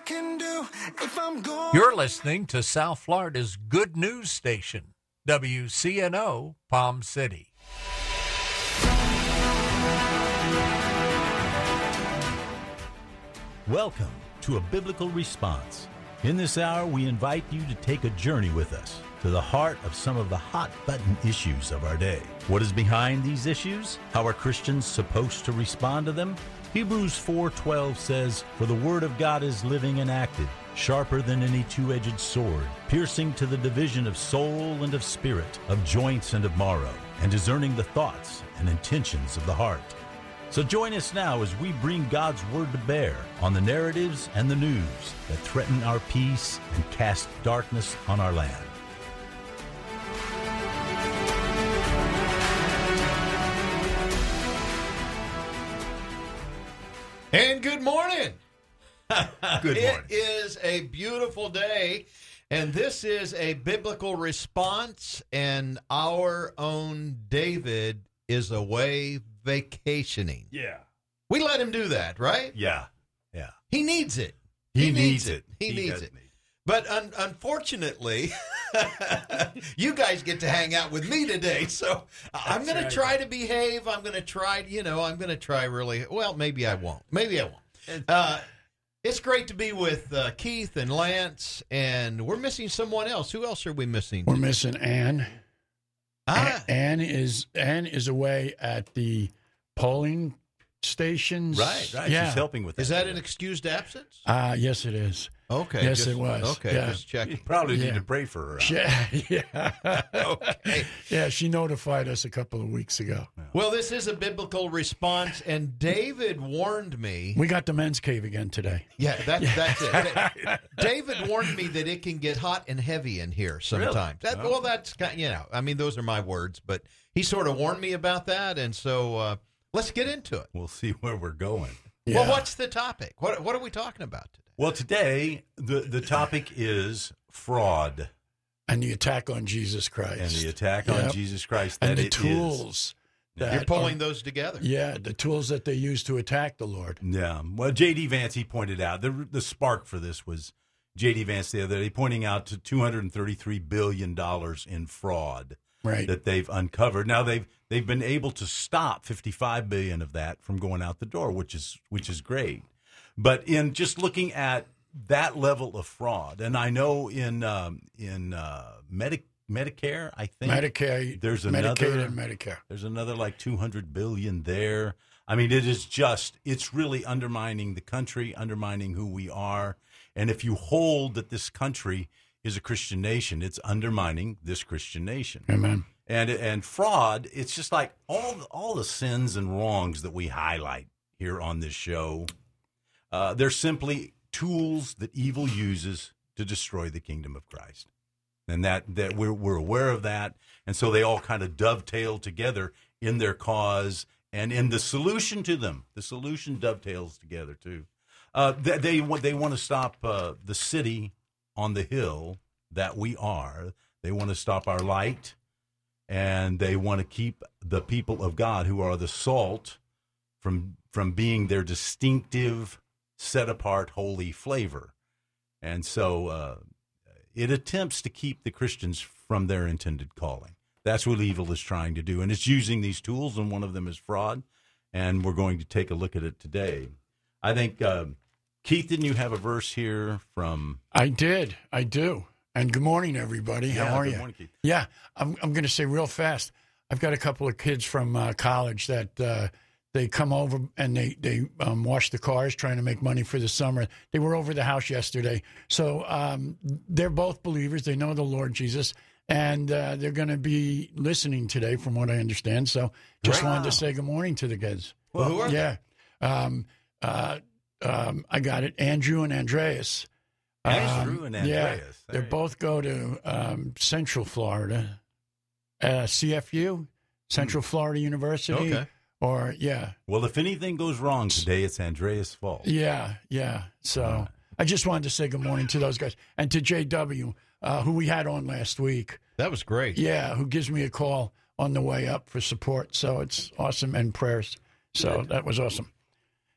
can do if I'm going. You're listening to South Florida's good news station, WCNO Palm City. Welcome to A Biblical Response. In this hour, we invite you to take a journey with us to the heart of some of the hot-button issues of our day. What is behind these issues? How are Christians supposed to respond to them? Hebrews 4:12 says, "For the word of God is living and active, sharper than any two-edged sword, piercing to the division of soul and of spirit, of joints and of marrow, and discerning the thoughts and intentions of the heart." So join us now as we bring God's word to bear on the narratives and the news that threaten our peace and cast darkness on our land. And good morning. Good morning. It is a beautiful day, and this is a biblical response, and our own David is away vacationing. Yeah. We let him do that, right? Yeah. He needs it. He needs it. He needs does it. need it. But unfortunately, you guys get to hang out with me today, so I'm going to try to behave. I'm going to try, I'm going to try really, well, maybe I won't. It's great to be with Keith and Lance, and we're missing someone else. Who else are we missing? We're missing Ann. Ah. Ann is away at the polling stations. Right. Yeah. She's helping with that. Is that an excused absence? Yes, it is. Okay. Yes, it was. Okay, Yeah. just checking. You probably need Yeah. to pray for her. Yeah. Okay. Yeah, she notified us a couple of weeks ago. Well, this is a biblical response, and David warned me. We got the men's cave again today. Yeah, that's it. David warned me that it can get hot and heavy in here sometimes. Really? Well, that's kind those are my words, but he sort of warned me about that, and so let's get into it. We'll see where we're going. Yeah. Well, what's the topic? What are we talking about today? Well, today, the topic is fraud And the attack on Jesus Christ. and the attack on Yep. Jesus Christ. And that the it is. tools. that You're pulling are- those together. Yeah, the tools that they use to attack the Lord. Yeah. Well, J.D. Vance, he pointed out, the spark for this was J.D. Vance the other day pointing out to $233 billion in fraud Right. that they've uncovered. Now, they've been able to stop $55 billion of that from going out the door, which is great. But in just looking at that level of fraud, and I know in Medicare, I think Medicare, there's Medicaid and Medicare. There's another like $200 billion there. I mean, it's really undermining the country, undermining who we are. And if you hold that this country is a Christian nation, it's undermining this Christian nation. Amen. And fraud, it's just like all the sins and wrongs that we highlight here on this show. They're simply tools that evil uses to destroy the kingdom of Christ. And that we're aware of that. And so they all kind of dovetail together in their cause and in the solution to them. The solution dovetails together too. They want to stop the city on the hill that we are. They want to stop our light, and they want to keep the people of God, who are the salt, from being their distinctive, set-apart, holy flavor. And so it attempts to keep the Christians from their intended calling. That's what evil is trying to do, and it's using these tools, and one of them is fraud, and we're going to take a look at it today. I think, Keith, didn't you have a verse here from... I do. And good morning, everybody. How are good you? morning, Keith. Yeah, I'm going to say real fast. I've got a couple of kids from college that they come over and they wash the cars, trying to make money for the summer. They were over the house yesterday. So they're both believers. They know the Lord Jesus. And they're going to be listening today, from what I understand. So just wanted to say good morning to the kids. Well, who are they? Yeah. I got it. Andrew and Andreas. Andrew and Andreas. Yeah, There they you go. both go to Central Florida, CFU, Central Florida University. Okay. Or, yeah. Well, if anything goes wrong today, it's Andreas' fault. Yeah. So I just wanted to say good morning to those guys. And to JW, who we had on last week. That was great. Yeah, who gives me a call on the way up for support. So it's awesome, and prayers. So that was awesome.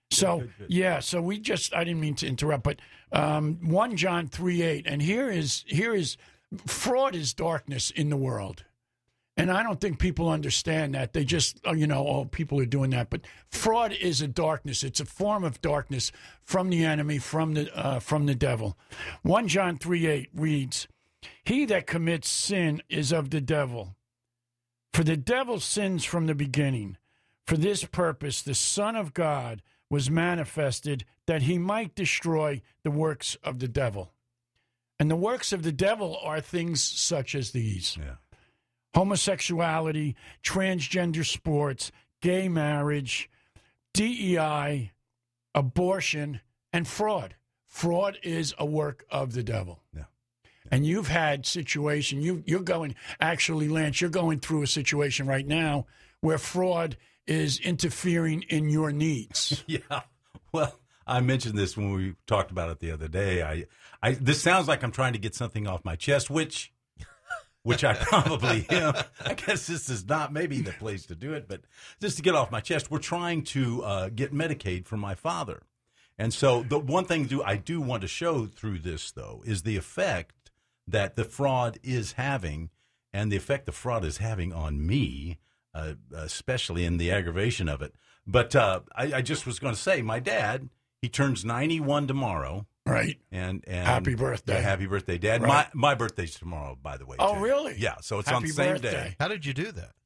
So, Good. yeah, so I didn't mean to interrupt, but 1 John 3:8, and here is fraud is darkness in the world. And I don't think people understand that. They just, people are doing that. But fraud is a darkness. It's a form of darkness from the enemy, from the devil. 1 John 3:8 reads, "He that commits sin is of the devil. For the devil sins from the beginning. For this purpose the Son of God was manifested, that he might destroy the works of the devil." And the works of the devil are things such as these. Yeah. Homosexuality, transgender sports, gay marriage, DEI, abortion, and fraud. Fraud is a work of the devil. Yeah. And you've had situation, you're going, actually, Lance, you're going through a situation right now where fraud is interfering in your needs. Yeah. Well, I mentioned this when we talked about it the other day. This sounds like I'm trying to get something off my chest, which I probably am. I guess this is not maybe the place to do it, but just to get off my chest, we're trying to get Medicaid for my father. And so the one thing I do want to show through this, though, is the effect that the fraud is having, and the effect the fraud is having on me, especially in the aggravation of it. But I just was going to say, my dad, he turns 91 tomorrow. Right. And happy birthday. Yeah, happy birthday, Dad. Right. My birthday's tomorrow, by the way. Oh, too. really? Yeah, so it's Happy on the same birthday. day. How did you do that?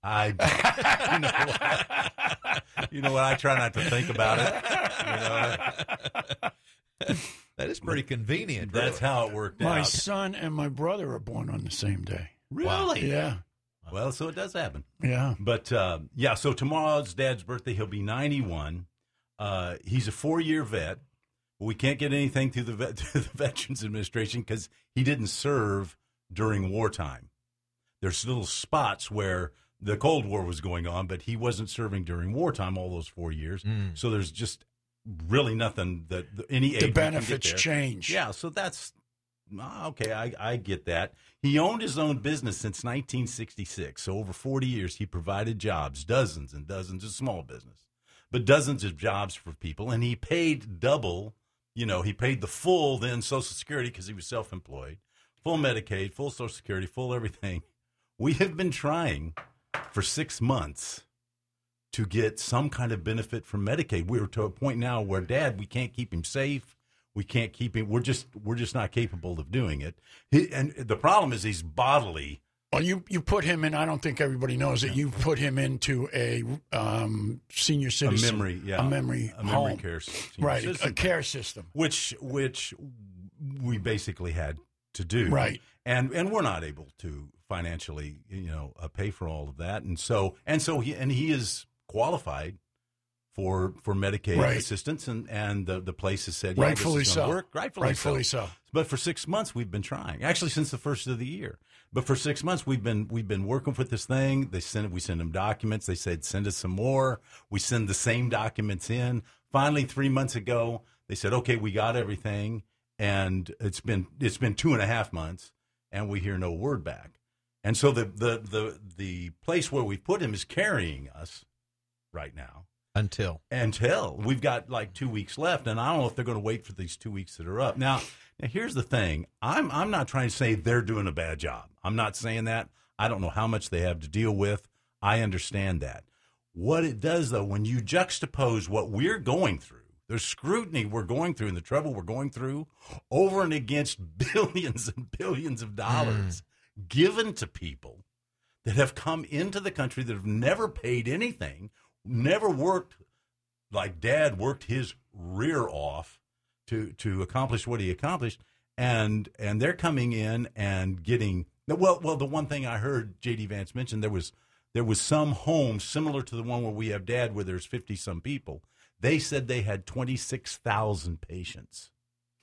You know what? I try not to think about it. That is pretty convenient. That's how it worked My out. son and my brother are born on the same day. Really? Yeah. Well, so it does happen. Yeah. But, so tomorrow's Dad's birthday. He'll be 91. He's a 4-year vet. We can't get anything through the Veterans Administration because he didn't serve during wartime. There's little spots where the Cold War was going on, but he wasn't serving during wartime all those 4 years. So there's just really nothing that any aid The we can benefits get there. change. Yeah, so that's okay. I get that. He owned his own business since 1966. So over 40 years, he provided jobs, dozens and dozens of small business, but dozens of jobs for people. And he paid double. He paid the full then Social Security because he was self-employed, full Medicaid, full Social Security, full everything. We have been trying for 6 months to get some kind of benefit from Medicaid. We're to a point now where, Dad, we can't keep him safe. We can't keep him. We're just not capable of doing it. And the problem is he's bodily. Well, you put him in. I don't think everybody knows it. You put him into a senior citizen, a memory home. care, right? system, A care system, which we basically had to do, right? And we're not able to financially, pay for all of that, and so he is qualified for Medicaid assistance, and the place has said, rightfully this is so, work. Rightfully so. But for 6 months we've been trying. Actually, since the first of the year. But for 6 months we've been working with this thing. We send them documents. They said send us some more. We send the same documents in. Finally, 3 months ago, they said, okay, we got everything, and it's been 2.5 months, and we hear no word back. And so the place where we put him is carrying us right now. Until we've got like 2 weeks left, and I don't know if they're going to wait for these 2 weeks that are up. Now here's the thing: I'm not trying to say they're doing a bad job. I'm not saying that. I don't know how much they have to deal with. I understand that. What it does, though, when you juxtapose what we're going through, the scrutiny we're going through, and the trouble we're going through, over and against billions and billions of dollars given to people that have come into the country that have never paid anything. Never worked like Dad worked his rear off to accomplish what he accomplished, and they're coming in and getting well. The one thing I heard J.D. Vance mention, there was some home similar to the one where we have Dad, where there's 50-some people. They said they had 26,000 patients.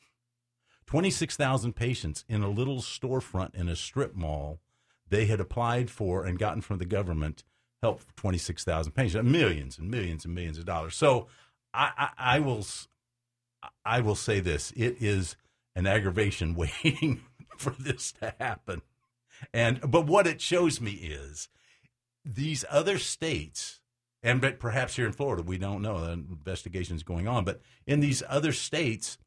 26,000 patients in a little storefront in a strip mall. They had applied for and gotten from the government help for 26,000 patients, millions and millions and millions of dollars. So I will say this: it is an aggravation waiting for this to happen. But what it shows me is these other states But perhaps here in Florida, we don't know. The investigation is going on. But in these other states,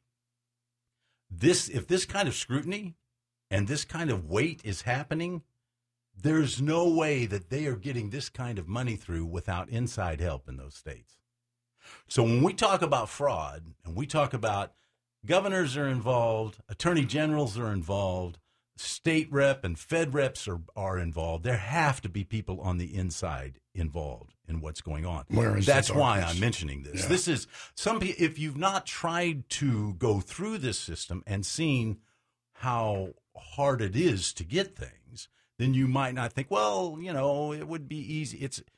if this kind of scrutiny and this kind of weight is happening, there's no way that they are getting this kind of money through without inside help in those states. So when we talk about fraud and we talk about governors are involved, attorney generals are involved, state rep and Fed reps are involved, there have to be people on the inside involved in what's going on. That's why I'm mentioning this. Yeah. This is if you've not tried to go through this system and seen how hard it is to get things, then you might not think, well, it would be easy.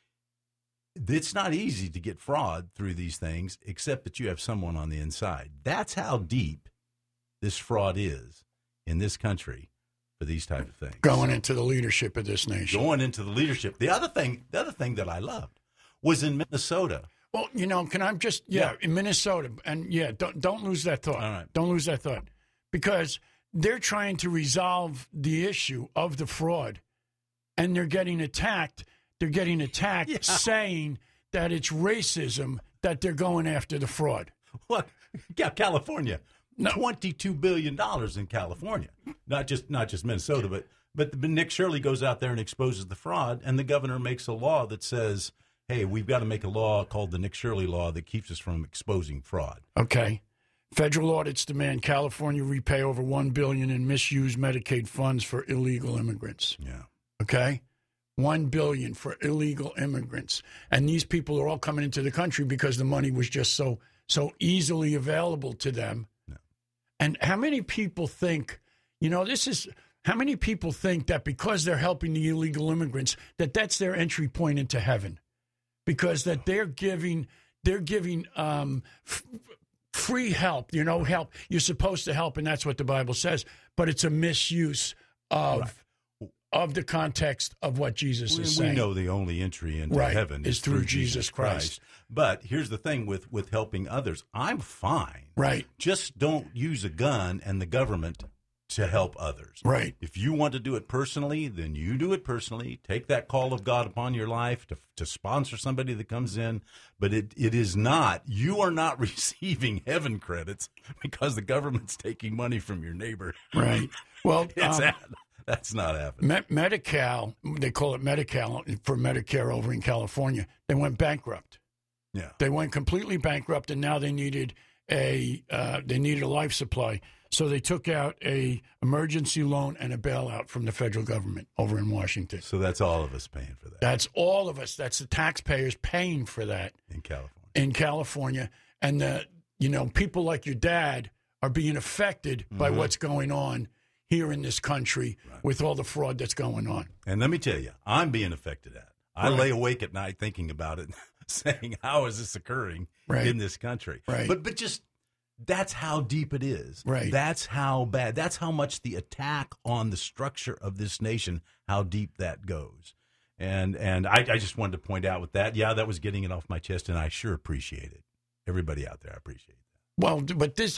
It's not easy to get fraud through these things, except that you have someone on the inside. That's how deep this fraud is in this country for these type of things. Going into the leadership of this nation. Going into the leadership. The other thing that I loved was in Minnesota. Well, can I just in Minnesota, and don't lose that thought. All right. Don't lose that thought, because they're trying to resolve the issue of the fraud, and they're getting attacked. They're getting attacked saying that it's racism that they're going after the fraud. Look, California, $22 billion in California, not just Minnesota, but Nick Shirley goes out there and exposes the fraud, and the governor makes a law that says, hey, we've got to make a law called the Nick Shirley law that keeps us from exposing fraud. Okay. Federal audits demand California repay over $1 billion in misused Medicaid funds for illegal immigrants. Yeah. Okay? $1 billion for illegal immigrants. And these people are all coming into the country because the money was just so easily available to them. No. And how many people think, how many people think that because they're helping the illegal immigrants, that's their entry point into heaven? Because that they're giving free help, help. You're supposed to help, and that's what the Bible says. But it's a misuse of the context of what Jesus is saying. We know the only entry into heaven is through Jesus Christ. But here's the thing with helping others. I'm fine. Right. Just don't use a gun and the government to help others. Right. If you want to do it personally, then you do it personally. Take that call of God upon your life to sponsor somebody that comes in. But it is not, you are not receiving heaven credits because the government's taking money from your neighbor. Right. Well, that's not happening. Medi-Cal, they call it Medi-Cal for Medicare over in California. They went bankrupt. Yeah. They went completely bankrupt, and now they needed a life supply. So they took out a emergency loan and a bailout from the federal government over in Washington. So that's all of us paying for that. That's all of us. That's the taxpayers paying for that in California. And people like your dad are being affected by what's going on here in this country with all the fraud that's going on. And let me tell you, I'm being affected at. I lay awake at night thinking about it, saying, how is this occurring in this country? Right. But just that's how deep it is. Right. That's how bad. That's how much the attack on the structure of this nation, how deep that goes. And I just wanted to point out with that, that was getting it off my chest, and I sure appreciate it. Everybody out there, I appreciate that. Well, but this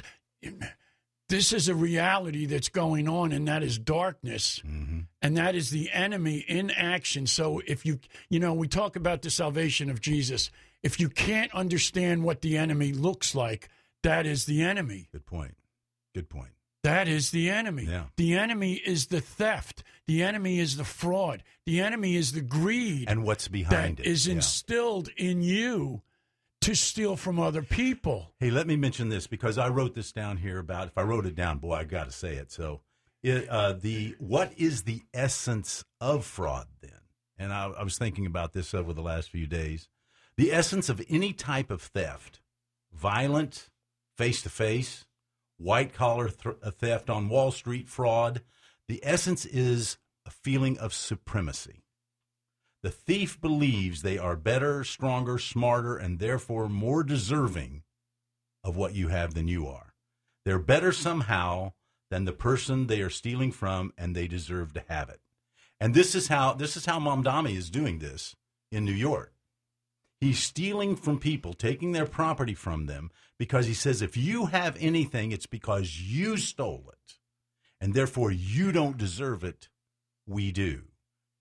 is a reality that's going on, and that is darkness, and that is the enemy in action. So if we talk about the salvation of Jesus. If you can't understand what the enemy looks like, that is the enemy. Good point. That is the enemy. Yeah. The enemy is the theft. The enemy is the fraud. The enemy is the greed. And what's behind that it. is instilled in you to steal from other people. Hey, let me mention this because I wrote this down here about, if I wrote it down, boy, I got to say it. So what is the essence of fraud then? And I was thinking about this over the last few days. The essence of any type of theft, violent, face-to-face, white-collar theft on Wall Street, fraud, the essence is a feeling of supremacy. The thief believes they are better, stronger, smarter, and therefore more deserving of what you have than you are. They're better somehow than the person they are stealing from, and they deserve to have it. And this is how Mamdani is doing this in New York. He's stealing from people, taking their property from them, because he says if you have anything, it's because you stole it, and therefore you don't deserve it. We do.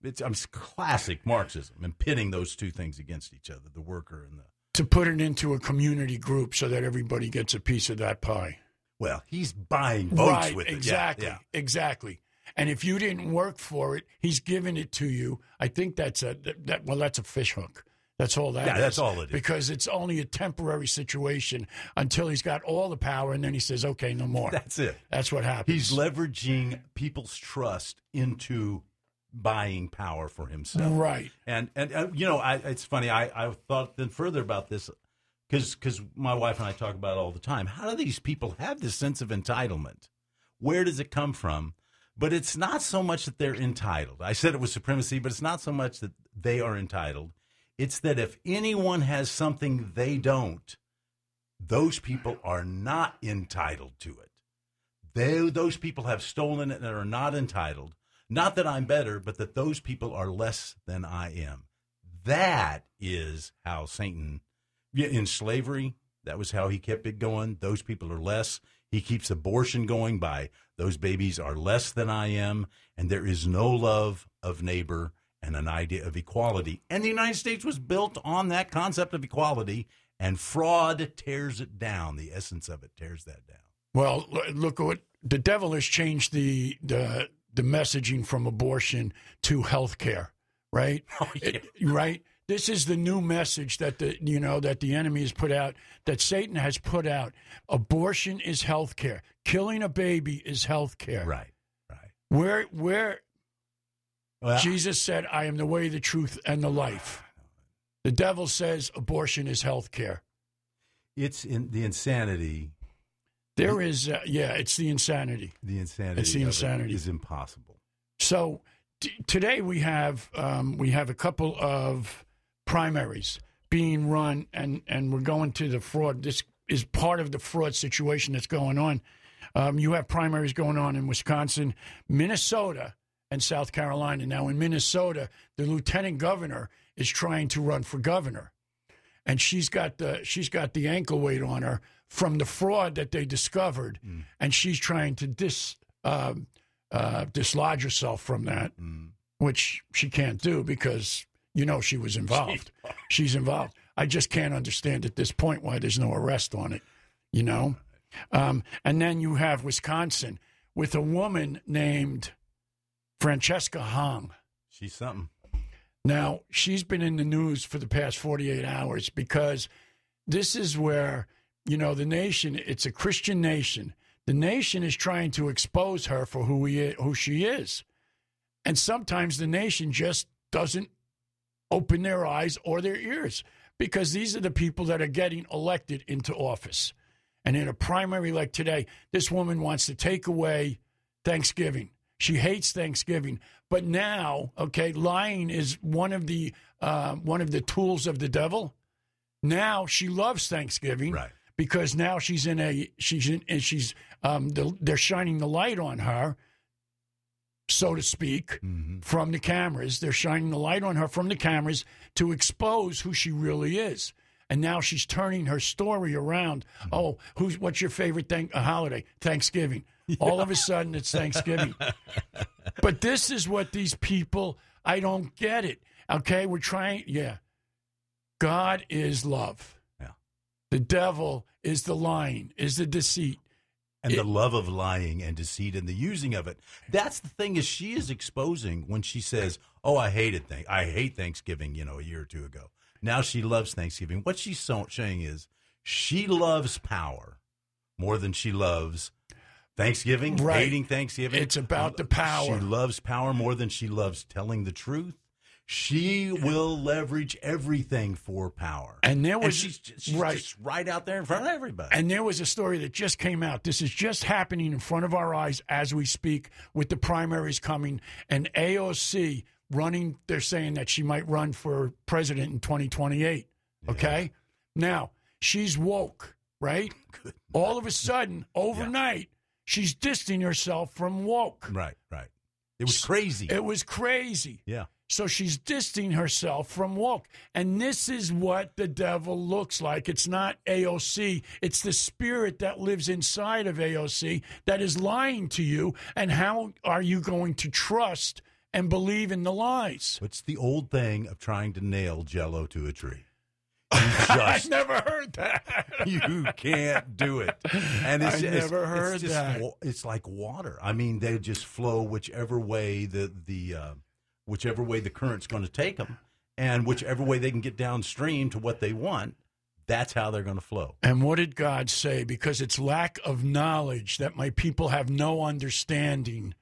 it's classic Marxism and pitting those two things against each other, the worker and the. To put it into a community group so that everybody gets a piece of that pie. Well, he's buying votes with it. Exactly, Yeah. exactly. And if you didn't work for it, he's giving it to you. I think that's a fish hook. That's all that is. Yeah, that's all it is. Because it's only a temporary situation until he's got all the power, and then he says, okay, no more. That's it. That's what happens. He's leveraging people's trust into buying power for himself. Right. And it's funny. I thought then further about this because my wife and I talk about it all the time. How do these people have this sense of entitlement? Where does it come from? But it's not so much that they're entitled. I said it was supremacy, but it's not so much that they are entitled. It's that if anyone has something they don't, those people are not entitled to it. Those people have stolen it and are not entitled. Not that I'm better, but that those people are less than I am. That is how Satan, in slavery, that was how he kept it going. Those people are less. He keeps abortion going by those babies are less than I am, and there is no love of neighbor and an idea of equality. And the United States was built on that concept of equality, and fraud tears it down. The essence of it tears that down. Well, look at what the devil has changed the messaging from abortion to health care, right? Oh, yeah. Right? This is the new message that the enemy has put out, that Satan has put out. Abortion is health care. Killing a baby is health care. Right. Where Well, Jesus said, I am the way, the truth, and the life. The devil says abortion is health care. it's in the insanity. There is, it's the insanity. The insanity. It's the of it insanity. is impossible. So today we have a couple of primaries being run, and we're going to the fraud. This is part of the fraud situation that's going on. You have primaries going on in Wisconsin, Minnesota, and South Carolina. Now, in Minnesota, the lieutenant governor is trying to run for governor, and she's got the ankle weight on her from the fraud that they discovered, and she's trying to dislodge herself from that, which she can't do because she was involved. She's involved. I just can't understand at this point why there's no arrest on it. And then you have Wisconsin with a woman named Francesca Hong. She's something. Now, she's been in the news for the past 48 hours because this is where, the nation, it's a Christian nation. The nation is trying to expose her for who she is. And sometimes the nation just doesn't open their eyes or their ears because these are the people that are getting elected into office. And in a primary like today, this woman wants to take away Thanksgiving. She hates Thanksgiving. But now, lying is one of the tools of the devil. Now she loves Thanksgiving, Right. Because now they're shining the light on her, so to speak, from the cameras. They're shining the light on her from the cameras to expose who she really is. And now she's turning her story around. Oh, what's your favorite holiday? Thanksgiving. Yeah. All of a sudden, it's Thanksgiving. But this is what these people, I don't get it. Okay, we're trying, God is love. Yeah. The devil is the lying, is the deceit. And the love of lying and deceit and the using of it. That's the thing is she is exposing when she says, oh, I hate Thanksgiving, a year or two ago. Now she loves Thanksgiving. What she's saying is she loves power more than she loves Thanksgiving, right. Hating Thanksgiving. It's about the power. She loves power more than she loves telling the truth. She will leverage everything for power. And there was she's just right out there in front of everybody. And there was a story that just came out. This is just happening in front of our eyes as we speak with the primaries coming. And AOC running, they're saying that she might run for president in 2028. Okay? Now, she's woke, right? Good. All of a sudden, overnight, she's distancing herself from woke. Right. It was crazy. It was crazy. Yeah. So she's distancing herself from woke. And this is what the devil looks like. It's not AOC. It's the spirit that lives inside of AOC that is lying to you. And how are you going to trust and believe in the lies. It's the old thing of trying to nail Jell-O to a tree. I never heard that. You can't do it. And I never heard that. It's like water. I mean, they just flow whichever way whichever way the current's going to take them, and whichever way they can get downstream to what they want. That's how they're going to flow. And what did God say? Because it's lack of knowledge that my people have no understanding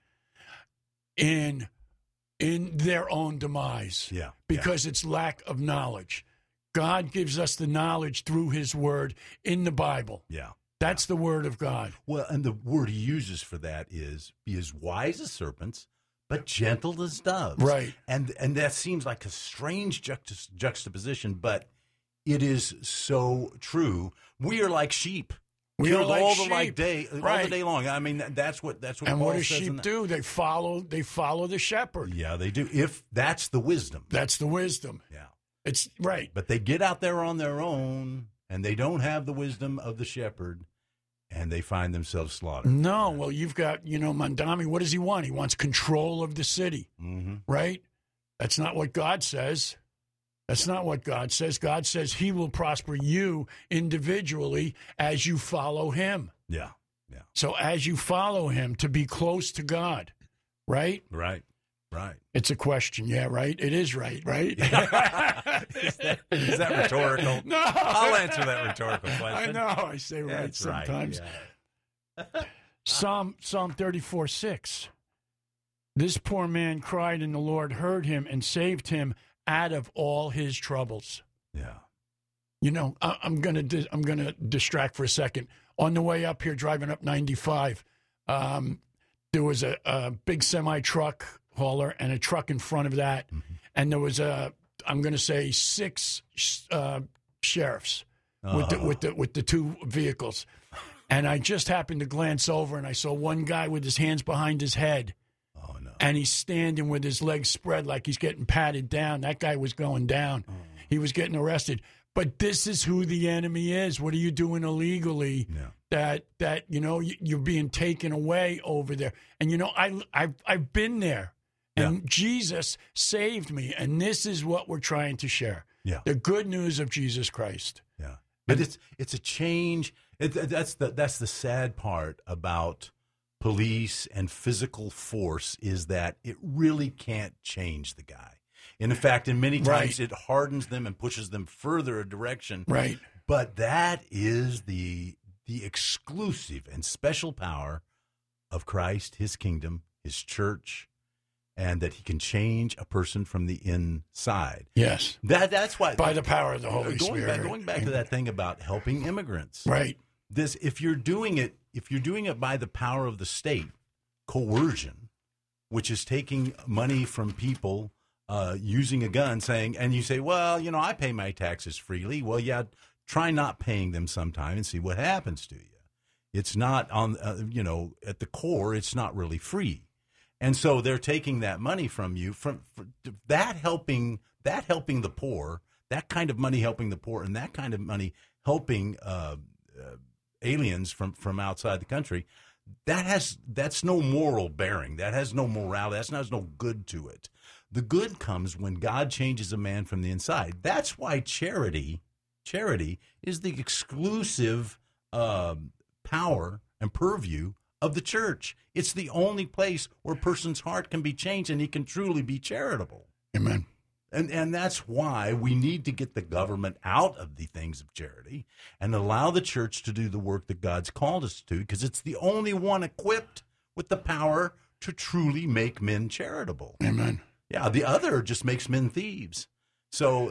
in their own demise. Yeah. Because it's lack of knowledge. God gives us the knowledge through his word in the Bible. Yeah. That's the word of God. Well, and the word he uses for that is be as wise as serpents, but gentle as doves. Right. And that seems like a strange juxtaposition, but it is so true. We are like sheep. We killed are like all sheep. All the day long. I mean, that's what. And Paul what do says sheep do? They follow the shepherd. Yeah, they do. If that's the wisdom. That's the wisdom. Yeah. It's right. But they get out there on their own, and they don't have the wisdom of the shepherd, and they find themselves slaughtered. No, well, you've got, Mandami, what does he want? He wants control of the city, right? That's not what God says. That's not what God says. God says he will prosper you individually as you follow him. Yeah, yeah. So as you follow him to be close to God, right? Right. It's a question. Yeah, right? It is right? Is that rhetorical? No. I'll answer that rhetorical question. I know. I say right That's sometimes. Right, yeah. Psalm 34:6. This poor man cried, and the Lord heard him and saved him out of all his troubles. Yeah. I'm gonna distract for a second. On the way up here, driving up 95, there was a big semi truck hauler and a truck in front of that, and there was I'm going to say 6 sheriffs with the 2 vehicles, and I just happened to glance over and I saw one guy with his hands behind his head. Oh no! And he's standing with his legs spread like he's getting patted down. That guy was going down. He was getting arrested. But this is who the enemy is. What are you doing illegally? Yeah. That you're being taken away over there. And I've been there. And Jesus saved me, and this is what we're trying to share. Yeah. The good news of Jesus Christ. Yeah. But it's a change. That's the sad part about police and physical force is that it really can't change the guy. And in fact, in many times it hardens them and pushes them further a direction. Right. But that is the exclusive and special power of Christ, his kingdom, his church, and that he can change a person from the inside. Yes. That's why. By the power of the Holy Spirit. Going back to that thing about helping immigrants. Right. If you're doing it by the power of the state, coercion, which is taking money from people, using a gun, and you say, well, I pay my taxes freely. Well, yeah, try not paying them sometime and see what happens to you. It's not on, at the core, it's not really free. And so they're taking that money from you, for that helping the poor, that kind of money helping the poor, and that kind of money helping aliens from outside the country. That's no moral bearing. That has no morality. There's no good to it. The good comes when God changes a man from the inside. That's why charity is the exclusive power and purview of the church. It's the only place where a person's heart can be changed and he can truly be charitable. Amen. And that's why we need to get the government out of the things of charity and allow the church to do the work that God's called us to, because it's the only one equipped with the power to truly make men charitable. Amen. Yeah, the other just makes men thieves. So,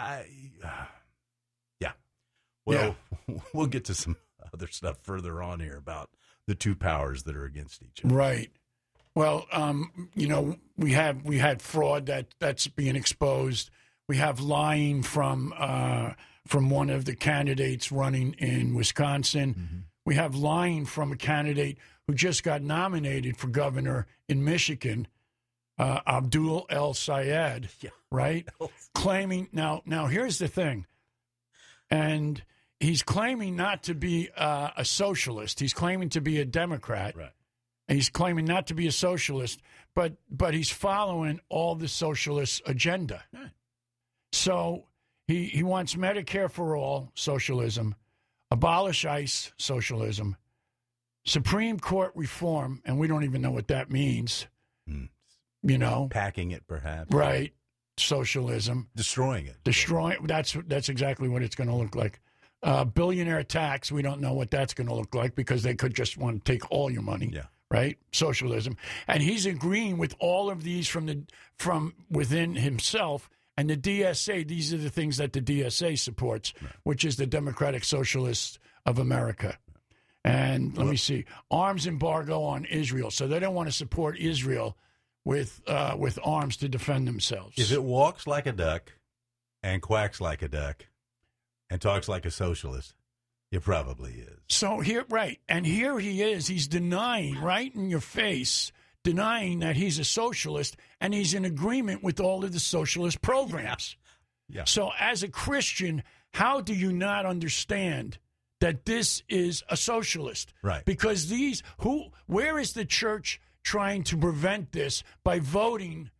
we'll get to some other stuff further on here about the two powers that are against each other. Right. Well, we had fraud that's being exposed. We have lying from one of the candidates running in Wisconsin. Mm-hmm. We have lying from a candidate who just got nominated for governor in Michigan, Abdul El Sayed, right? Claiming now here's the thing, and he's claiming not to be a socialist. He's claiming to be a Democrat. Right. And he's claiming not to be a socialist, but he's following all the socialist agenda. Right. So he wants Medicare for all, socialism, abolish ICE, socialism, Supreme Court reform, and we don't even know what that means, you know. Packing it, perhaps. Right, socialism. Destroying it. That's exactly what it's going to look like. Billionaire tax, we don't know what that's going to look like because they could just want to take all your money. Yeah. Right? Socialism. And he's agreeing with all of these from within himself. And the DSA, these are the things that the DSA supports, which is the Democratic Socialists of America. And let me see, arms embargo on Israel. So they don't want to support Israel with arms to defend themselves. If it walks like a duck and quacks like a duck and talks like a socialist, it probably is. So here, right, and here he is. He's denying, right in your face, denying that he's a socialist, and he's in agreement with all of the socialist programs. Yeah. So as a Christian, how do you not understand that this is a socialist? Right. Because where is the church trying to prevent this by voting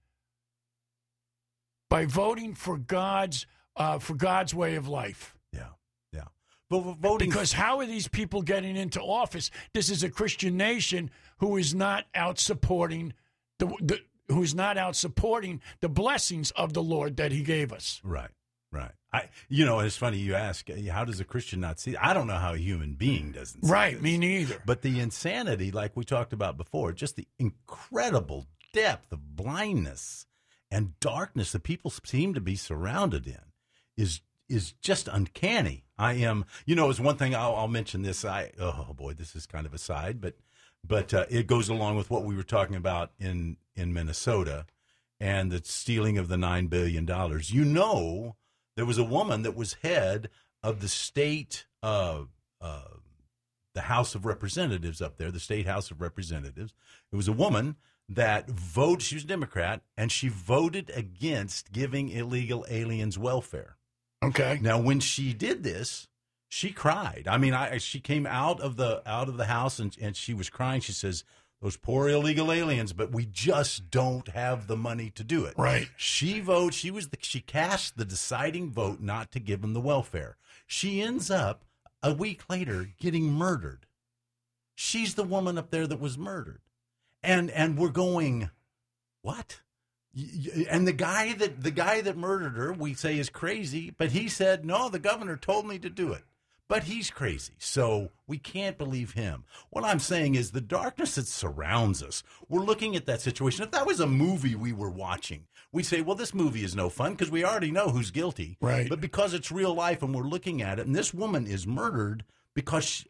for God's way of life? Yeah. But voting, because how are these people getting into office? This is a Christian nation who is not out supporting the blessings of the Lord that He gave us. Right. It's funny you ask, how does a Christian not see? I don't know how a human being doesn't see Right, this. me neither. But the insanity, like we talked about before, just the incredible depth of blindness and darkness that people seem to be surrounded in is just uncanny. It's one thing I'll mention this. This is kind of a side, but it goes along with what we were talking about in Minnesota and the stealing of the $9 billion. There was a woman that was head of the state, the House of Representatives up there, the state House of Representatives. It was a woman that voted, she was a Democrat, and she voted against giving illegal aliens welfare. Okay. Now, when she did this, she cried. I mean, she came out of the house and she was crying. She says, "Those poor illegal aliens, but we just don't have the money to do it." Right. She cast the deciding vote not to give them the welfare. She ends up a week later getting murdered. She's the woman up there that was murdered, and we're going, what? And the guy that murdered her, we say is crazy, but he said, no, the governor told me to do it. But he's crazy, so we can't believe him. What I'm saying is the darkness that surrounds us, we're looking at that situation. If that was a movie we were watching, we'd say, well, this movie is no fun because we already know who's guilty. Right. But because it's real life and we're looking at it, and this woman is murdered because,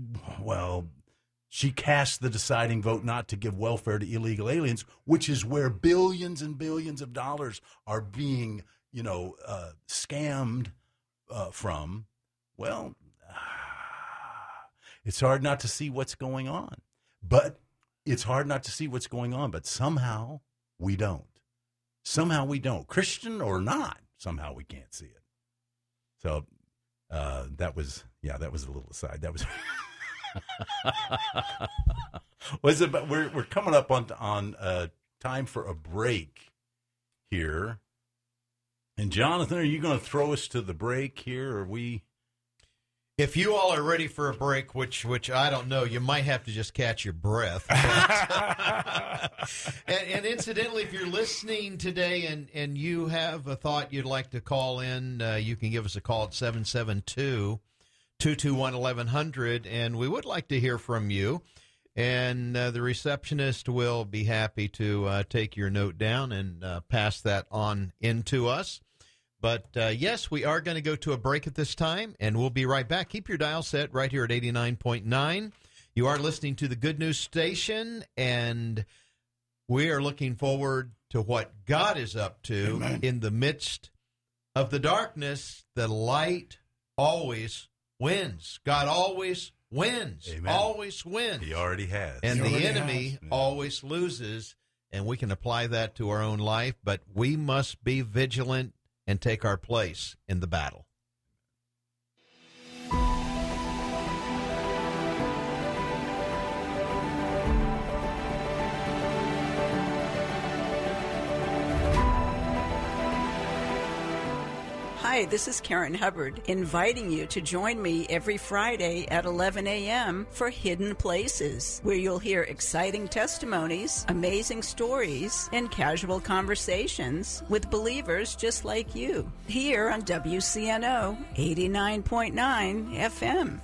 she cast the deciding vote not to give welfare to illegal aliens, which is where billions and billions of dollars are being, scammed from. Well, it's hard not to see what's going on. But somehow we don't. Christian or not, somehow we can't see it. So that was a little aside. That was... But we're coming up on time for a break here. And Jonathan, are you going to throw us to the break here? Or we? If you all are ready for a break, which I don't know, you might have to just catch your breath. and incidentally, if you're listening today and you have a thought you'd like to call in, you can give us a call at 772-221-1100, and we would like to hear from you. And the receptionist will be happy to take your note down and pass that on into us. But, yes, we are going to go to a break at this time, and we'll be right back. Keep your dial set right here at 89.9. You are listening to the Good News Station, and we are looking forward to what God is up to. Amen. In the midst of the darkness. The light always wins. God always wins. Amen. Always wins. He already has. And the enemy always loses, and we can apply that to our own life, but we must be vigilant and take our place in the battle. Hi, this is Karen Hubbard, inviting you to join me every Friday at 11 a.m. for Hidden Places, where you'll hear exciting testimonies, amazing stories, and casual conversations with believers just like you, here on WCNO 89.9 FM.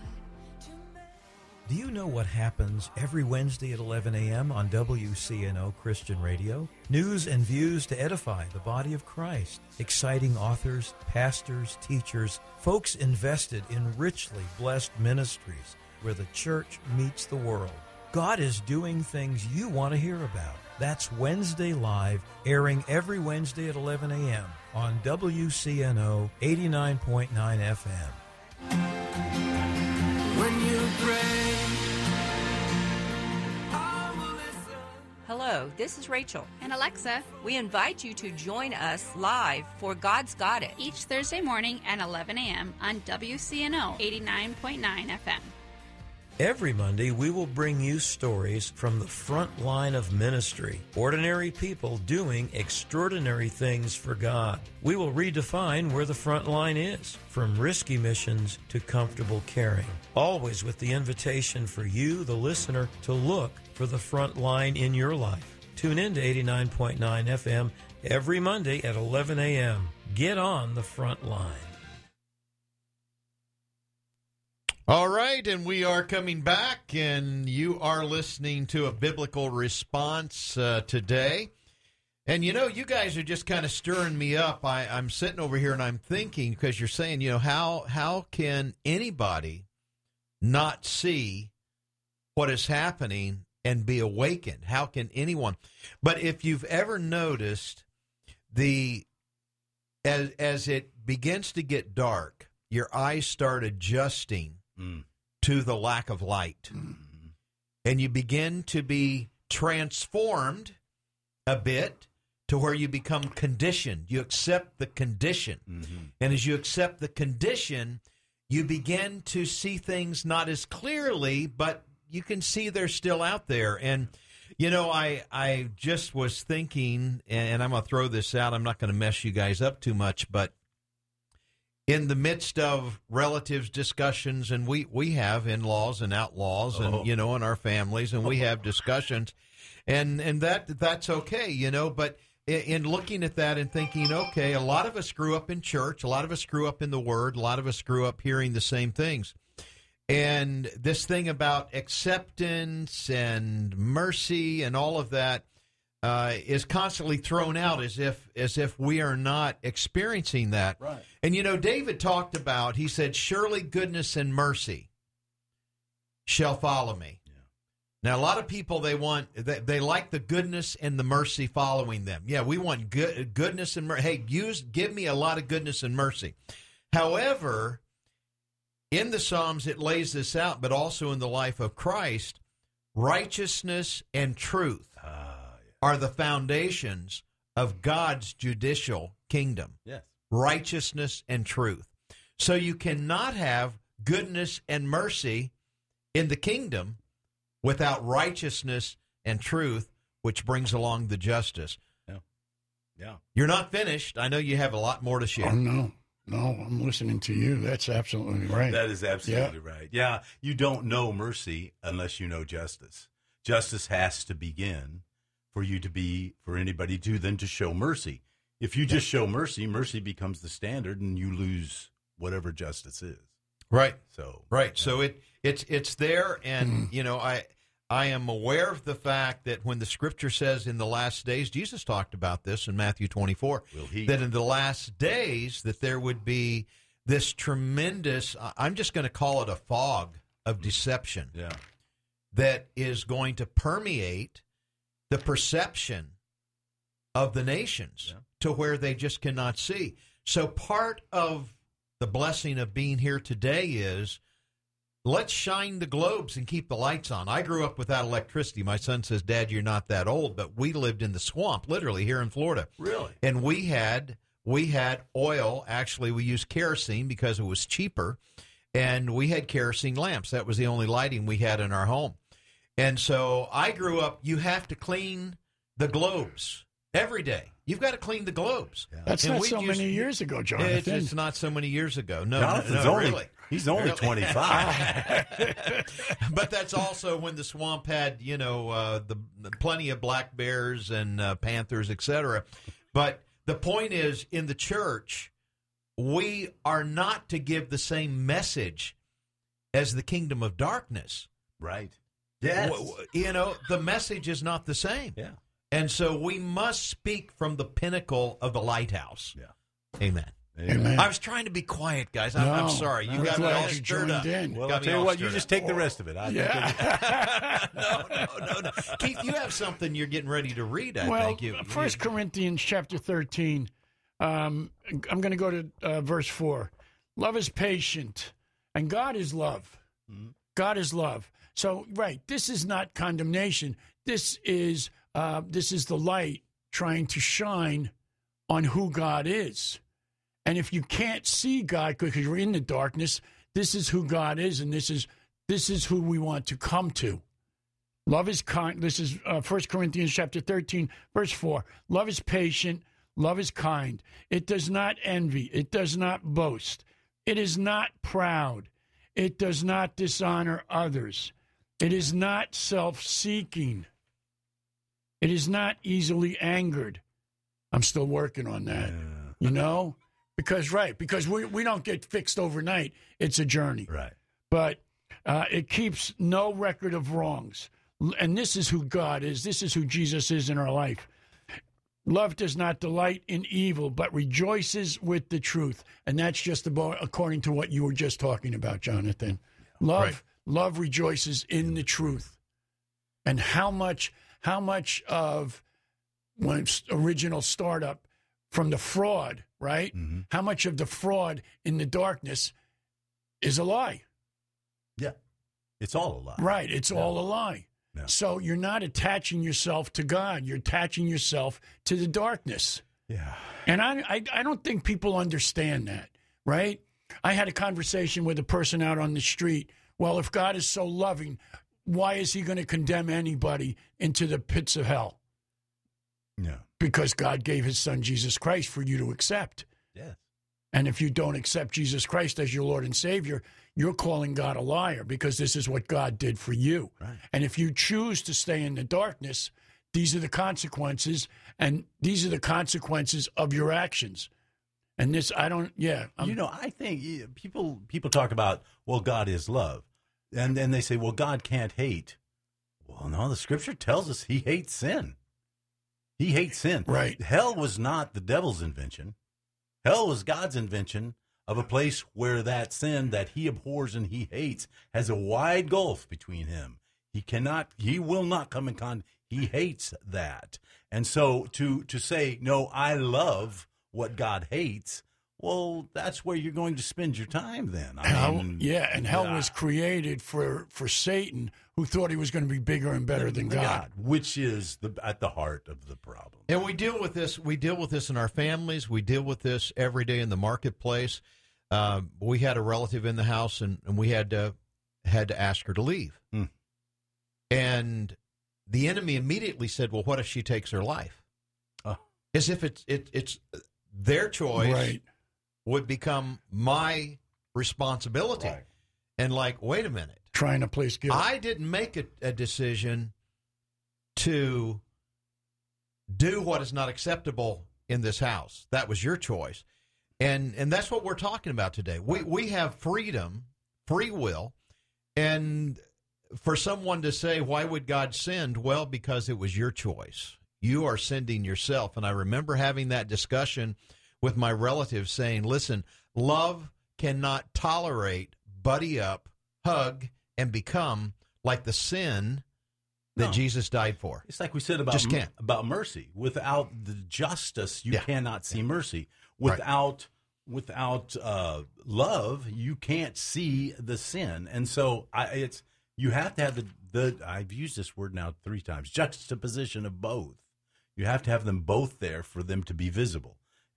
Do you know what happens every Wednesday at 11 a.m. on WCNO Christian Radio? News and views to edify the body of Christ. Exciting authors, pastors, teachers, folks invested in richly blessed ministries where the church meets the world. God is doing things you want to hear about. That's Wednesday Live, airing every Wednesday at 11 a.m. on WCNO 89.9 FM. When you pray. Hello, this is Rachel and Alexa. We invite you to join us live for God's Got It each Thursday morning at 11 a.m. on WCNO 89.9 FM. Every Monday, we will bring you stories from the front line of ministry, ordinary people doing extraordinary things for God. We will redefine where the front line is, from risky missions to comfortable caring, always with the invitation for you, the listener, to look for the front line in your life. Tune in to 89.9 FM every Monday at 11 a.m. Get on the front line. All right, and we are coming back, and you are listening to A Biblical Response today. And, you know, you guys are just kind of stirring me up. I'm sitting over here, and I'm thinking, because you're saying, you know, how can anybody not see what is happening and be awakened? How can anyone? But if you've ever noticed, as it begins to get dark, your eyes start adjusting to the lack of light. And you begin to be transformed a bit to where you become conditioned. You accept the condition. And as you accept the condition, you begin to see things not as clearly, but you can see they're still out there. And, you know, I just was thinking, and I'm going to throw this out, I'm not going to mess you guys up too much, but in the midst of relatives discussions, and we have in-laws and outlaws, and you know, in our families, and we have discussions, and that's okay, you know. But in looking at that and thinking, okay, a lot of us grew up in church, a lot of us grew up in the Word, a lot of us grew up hearing the same things, and this thing about acceptance and mercy and all of that is constantly thrown out as if we are not experiencing that. Right. And, you know, David talked about, he said, surely goodness and mercy shall follow me. Yeah. Now, a lot of people, they like the goodness and the mercy following them. Yeah, we want goodness and mercy. Hey, give me a lot of goodness and mercy. However, in the Psalms, it lays this out, but also in the life of Christ, righteousness and truth are the foundations of God's judicial kingdom. Yes. Righteousness and truth. So you cannot have goodness and mercy in the kingdom without righteousness and truth, which brings along the justice. Yeah. You're not finished. I know you have a lot more to share. Oh, no, I'm listening to you. That's absolutely right. That is absolutely right. Yeah, you don't know mercy unless you know justice. Justice has to begin for anybody to show mercy. If you just show mercy, mercy becomes the standard, and you lose whatever justice is. Right. So So it's there, and you know, I am aware of the fact that when the Scripture says in the last days, Jesus talked about this in Matthew 24, that in the last days that there would be this tremendous, I'm just going to call it a fog of deception, that is going to permeate the perception of the nations to where they just cannot see. So part of the blessing of being here today is let's shine the globes and keep the lights on. I grew up without electricity. My son says, Dad, you're not that old, but we lived in the swamp, literally, here in Florida. Really? And we had oil. Actually, we used kerosene because it was cheaper, and we had kerosene lamps. That was the only lighting we had in our home. And so I grew up, you have to clean the globes every day. You've got to clean the globes. That's And not we so just- many years ago, Jonathan. It's not so many years ago. No, Jonathan's no, only, really. he's only Really? 25. But that's also when the swamp had, the plenty of black bears and panthers, etc. But the point is, in the church, we are not to give the same message as the kingdom of darkness. Right. Yes. The message is not the same. Yeah. And so we must speak from the pinnacle of the lighthouse. Yeah. Amen. Amen. I was trying to be quiet, guys. I'm No, sorry. You I'm got me glad all you stirred joined up. in. Well, Got I'll me tell you all what, you stirred just up. take the rest of it. I think No. Keith, you have something you're getting ready to read, I Well, think. You, 1 Corinthians chapter 13, I'm going to go to verse 4. Love is patient, and God is love. God is love. So, right, this is not condemnation. This is the light trying to shine on who God is. And if you can't see God because you're in the darkness, this is who God is, and this is who we want to come to. Love is kind. This is 1 Corinthians chapter 13, verse 4. Love is patient. Love is kind. It does not envy. It does not boast. It is not proud. It does not dishonor others. It is not self-seeking. It is not easily angered. I'm still working on that, because we don't get fixed overnight. It's a journey. Right. But it keeps no record of wrongs. And this is who God is. This is who Jesus is in our life. Love does not delight in evil, but rejoices with the truth. And that's just according to what you were just talking about, Jonathan. Love rejoices in the truth. And how much of when original startup from the fraud, right? Mm-hmm. How much of the fraud in the darkness is a lie? Yeah. It's all a lie. Right. It's all a lie. Yeah. So you're not attaching yourself to God. You're attaching yourself to the darkness. Yeah. And I don't think people understand that, right? I had a conversation with a person out on the street. Well, if God is so loving, why is he going to condemn anybody into the pits of hell? Yeah. Because God gave his son, Jesus Christ, for you to accept. Yes. And if you don't accept Jesus Christ as your Lord and Savior, you're calling God a liar because this is what God did for you. Right. And if you choose to stay in the darkness, these are the consequences, and these are the consequences of your actions. And this, I think people talk about, well, God is love. And then they say, well, God can't hate. Well, no, the scripture tells us he hates sin. He hates sin. Right. Hell was not the devil's invention. Hell was God's invention of a place where that sin that he abhors and he hates has a wide gulf between him. He will not come in contact. He hates that. And so to say, no, I love what God hates, well, that's where you're going to spend your time then. Hell was created for Satan, who thought he was going to be bigger and better than God. Which is at the heart of the problem. And we deal with this. We deal with this in our families. We deal with this every day in the marketplace. We had a relative in the house, and we had to ask her to leave. Mm. And the enemy immediately said, "Well, what if she takes her life?" As if it's their choice. Right. Would become my responsibility. Right. And wait a minute. Trying to place guilt. I didn't make a decision to do what is not acceptable in this house. That was your choice. And that's what we're talking about today. We have freedom, free will, and for someone to say, why would God send? Well, because it was your choice. You are sending yourself. And I remember having that discussion with my relatives saying, listen, love cannot tolerate, buddy up, hug, and become like the sin that Jesus died for. It's like we said about mercy. Without the justice, you cannot see mercy. Without love, you can't see the sin. And so you have to have the I've used this word now 3 times, juxtaposition of both. You have to have them both there for them to be visible.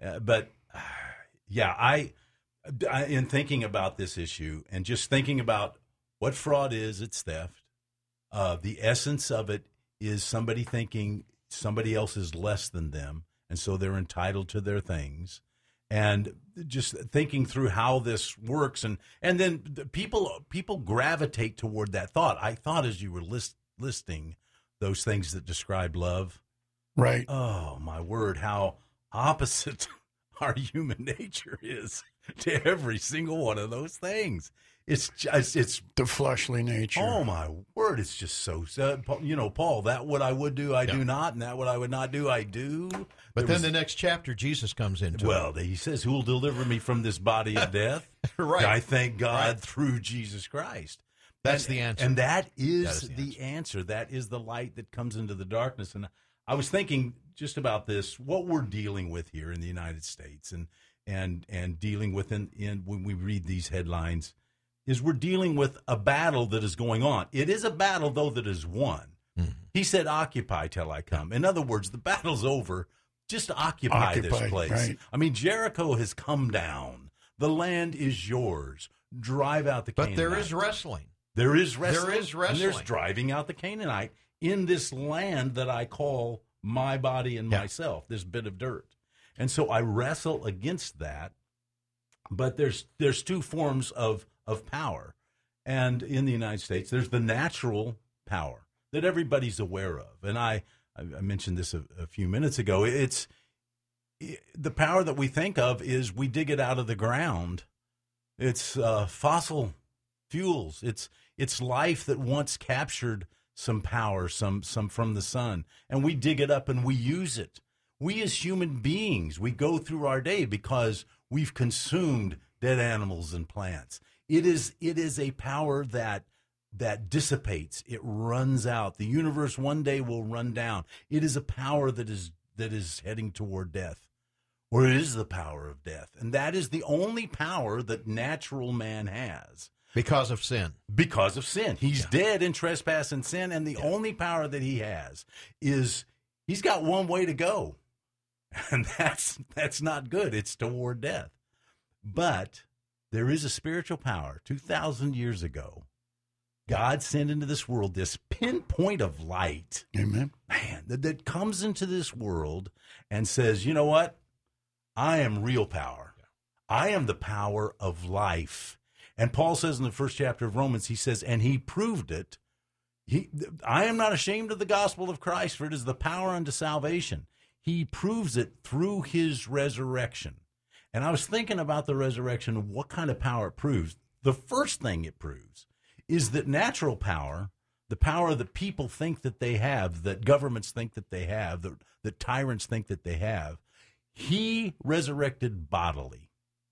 I in thinking about this issue and just thinking about what fraud is, it's theft. The essence of it is somebody thinking somebody else is less than them and so they're entitled to their things. And just thinking through how this works, and then people gravitate toward that thought. I thought as you were listing those things that describe love, right? Oh my word, how opposite our human nature is to every single one of those things. It's the fleshly nature. Oh my word! It's just so Paul. That what I would do, I do not, and that what I would not do, I do. But then the next chapter, Jesus comes into it. He says, "Who will deliver me from this body of death?" Right. I thank God through Jesus Christ. That's the answer, and that is the answer. That is the light that comes into the darkness. And I was thinking just about this, what we're dealing with here in the United States, and dealing with in when we read these headlines. Is we're dealing with a battle that is going on. It is a battle, though, that is won. Mm-hmm. He said, occupy till I come. In other words, the battle's over. Just occupy this place. Right. I mean, Jericho has come down. The land is yours. Drive out the Canaanite. But there is wrestling. There is wrestling. There is wrestling. And there's driving out the Canaanite in this land that I call my body and myself, this bit of dirt. And so I wrestle against that. But there's two forms of power. And in the United States, there's the natural power that everybody's aware of. And I mentioned this a few minutes ago. It's the power that we think of is we dig it out of the ground. It's fossil fuels. It's life that once captured some power, some from the sun, and we dig it up and we use it. We as human beings, we go through our day because we've consumed dead animals and plants. It is a power that dissipates. It runs out. The universe one day will run down. It is a power that is heading toward death, or it is the power of death, and that is the only power that natural man has because of sin. Because of sin, he's dead in trespass and sin, and the only power that he has is he's got one way to go, and that's not good. It's toward death, but there is a spiritual power. 2,000 years ago, God sent into this world this pinpoint of light. Amen. Man, that comes into this world and says, you know what? I am real power. I am the power of life. And Paul says in the first chapter of Romans, he says, and he proved it. I am not ashamed of the gospel of Christ, for it is the power unto salvation. He proves it through his resurrection. And I was thinking about the resurrection and what kind of power it proves. The first thing it proves is that natural power, the power that people think that they have, that governments think that they have, that tyrants think that they have, he resurrected bodily.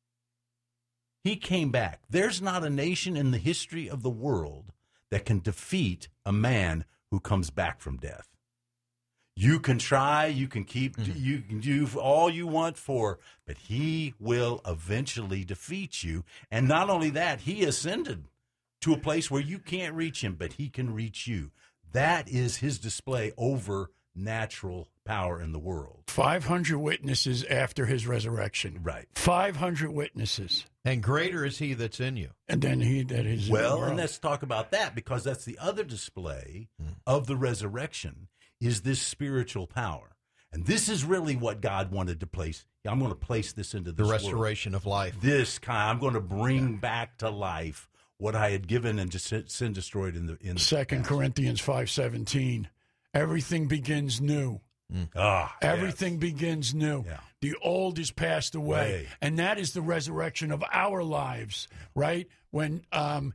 He came back. There's not a nation in the history of the world that can defeat a man who comes back from death. You can try, you can you can do all you want but he will eventually defeat you. And not only that, he ascended to a place where you can't reach him, but he can reach you. That is his display over natural power in the world. 500 witnesses after his resurrection. Right. 500 witnesses. And greater is he that's in you. And then he that is in the world. And let's talk about that, because that's the other display of the resurrection, is this spiritual power. And this is really what God wanted to place. I'm going to place this into this the restoration world. Of life. I'm going to bring back to life what I had given and sin destroyed in the 2 Corinthians 5:17. Everything begins new. Everything begins new. Yeah. The old is passed away. And that is the resurrection of our lives, right? When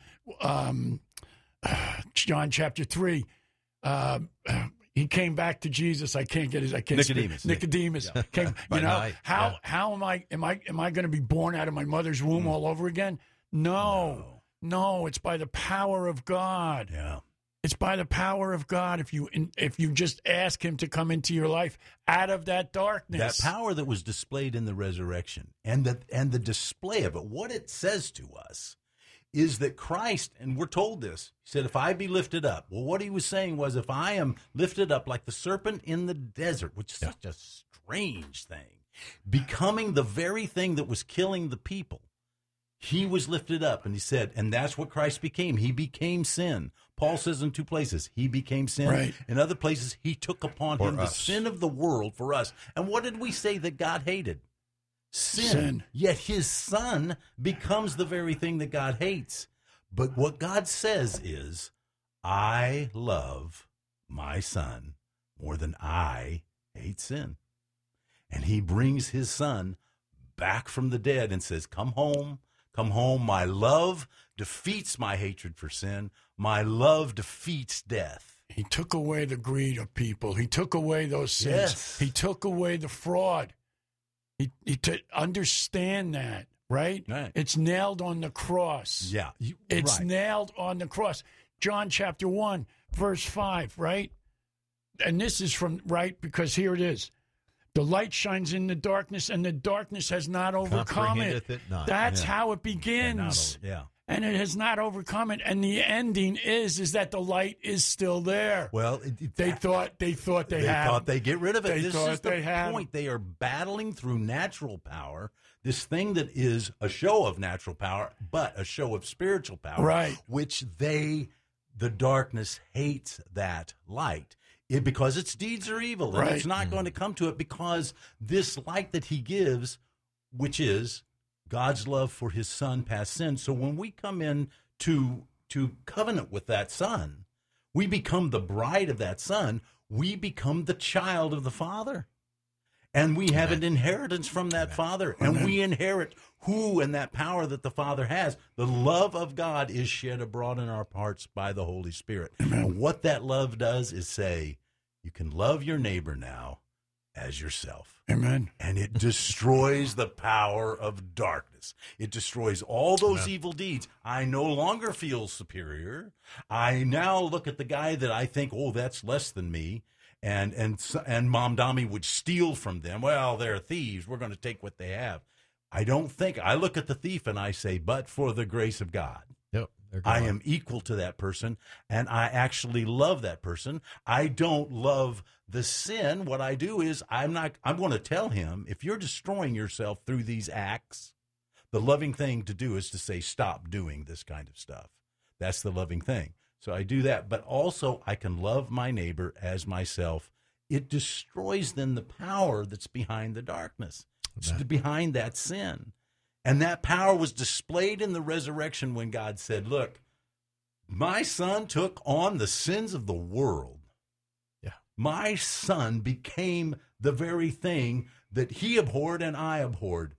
John chapter 3, he came back to Jesus. Nicodemus. Yeah. Came, how am I going to be born out of my mother's womb all over again? No, it's by the power of God. Yeah. It's by the power of God if you just ask him to come into your life out of that darkness. That power that was displayed in the resurrection and the display of it, what it says to us is that Christ, and we're told this, he said, if I be lifted up. Well, what he was saying was, if I am lifted up like the serpent in the desert, which is such a strange thing, becoming the very thing that was killing the people, He was lifted up, and he said, and that's what Christ became. He became sin. Paul says in 2 places, he became sin. Right. In other places, he took upon him us. the sin of the world for us. And what did we say that God hated? Sin. Yet his son becomes the very thing that God hates. But what God says is, I love my son more than I hate sin. And he brings his son back from the dead and says, come home. Come home. My love defeats my hatred for sin. My love defeats death. He took away the greed of people. He took away those sins. Yes. He took away the fraud. He to understand that, right? Right. It's nailed on the cross. Yeah. It's right. nailed on the cross. John chapter 1, verse 5, right? And this is from, right, because here it is. The light shines in the darkness, and the darkness has not overcome it. Comprehendeth it not. That's Yeah. how it begins. Yeah. And it has not overcome it. And the ending is that the light is still there. Well, They thought they thought had. they'd get rid of it. They This thought is the they had. point. They are battling through natural power, this thing that is a show of natural power, but a show of spiritual power, Right. which the darkness hates that light. Because its deeds are evil, and Right. it's not going to come to it because this light that he gives, which is God's love for his son past sin. So when we come in to covenant with that son, we become the bride of that son. We become the child of the Father. And we have an inheritance from that Father. And we inherit who and that power that the Father has. The love of God is shed abroad in our hearts by the Holy Spirit. And what that love does is say, you can love your neighbor now as yourself. Amen. And it destroys the power of darkness. It destroys all those evil deeds. I no longer feel superior. I now look at the guy that I think, oh, that's less than me. And Mom Dami would steal from them. Well, they're thieves. We're going to take what they have. I don't think. I look at the thief and I say, but for the grace of God. Yep. I am equal to that person, and I actually love that person. I don't love the sin. What I do is I'm going to tell him, if you're destroying yourself through these acts, the loving thing to do is to say, stop doing this kind of stuff. That's the loving thing. So I do that, but also I can love my neighbor as myself. It destroys then the power that's behind the darkness. It's behind that sin. And that power was displayed in the resurrection when God said, look, my son took on the sins of the world. Yeah. My son became the very thing that he abhorred and I abhorred.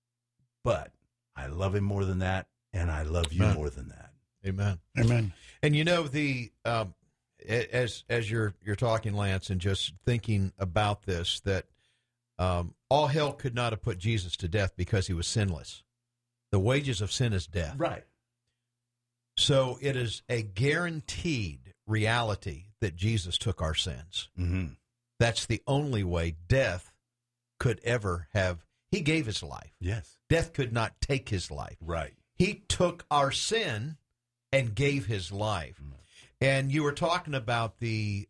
But I love him more than that, and I love you more than that. Amen. Amen. And you know, as you're talking, Lance, and just thinking about this, that all hell could not have put Jesus to death because he was sinless. The wages of sin is death. Right. So it is a guaranteed reality that Jesus took our sins. Mm-hmm. That's the only way death could ever have. He gave his life. Yes. Death could not take his life. Right. He took our sin and gave his life. Mm-hmm. And you were talking about the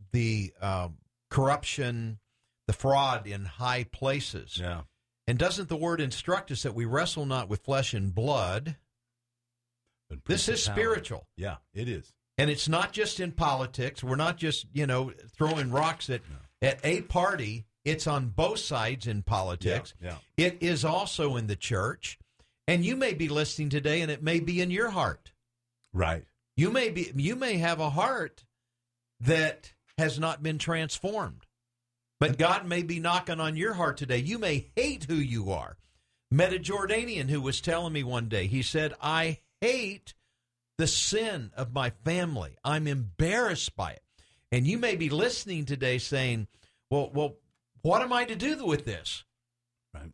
corruption, the fraud in high places. Yeah. And doesn't the word instruct us that we wrestle not with flesh and blood? But This is spiritual. Yeah, it is. And it's not just in politics. We're not just, throwing rocks at a party. It's on both sides in politics. Yeah. It is also in the church. And you may be listening today, and it may be in your heart. Right. You may have a heart that has not been transformed. But God may be knocking on your heart today. You may hate who you are. Met a Jordanian who was telling me one day, he said, I hate the sin of my family. I'm embarrassed by it. And you may be listening today saying, well, what am I to do with this? Right.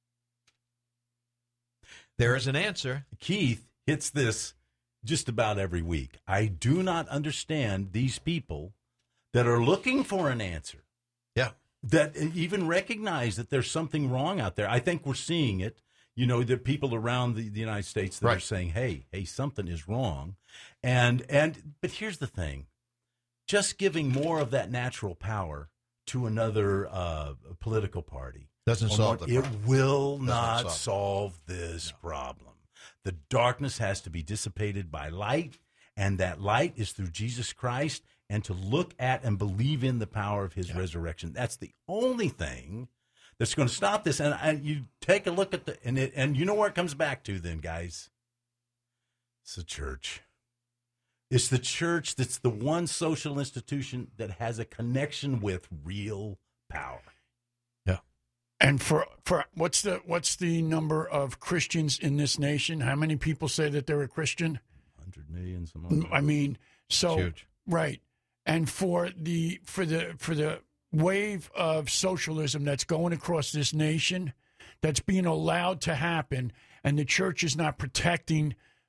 There is an answer. Keith hits this just about every week. I do not understand these people that are looking for an answer. Yeah. That even recognize that there's something wrong out there. I think we're seeing it. The people around the United States that are saying, hey, something is wrong. But here's the thing. Just giving more of that natural power to another political party Doesn't solve the problem. It will not solve this problem. The darkness has to be dissipated by light, and that light is through Jesus Christ, and to look at and believe in the power of his resurrection. That's the only thing that's going to stop this. And you take a look at and you know where it comes back to then, guys? It's the church. It's the church that's the one social institution that has a connection with real power. Yeah. And for what's the number of Christians in this nation? How many people say that they're a Christian? 100 million. Something. I mean, so huge. Right. And for the wave of socialism that's going across this nation, that's being allowed to happen, and the church is not protecting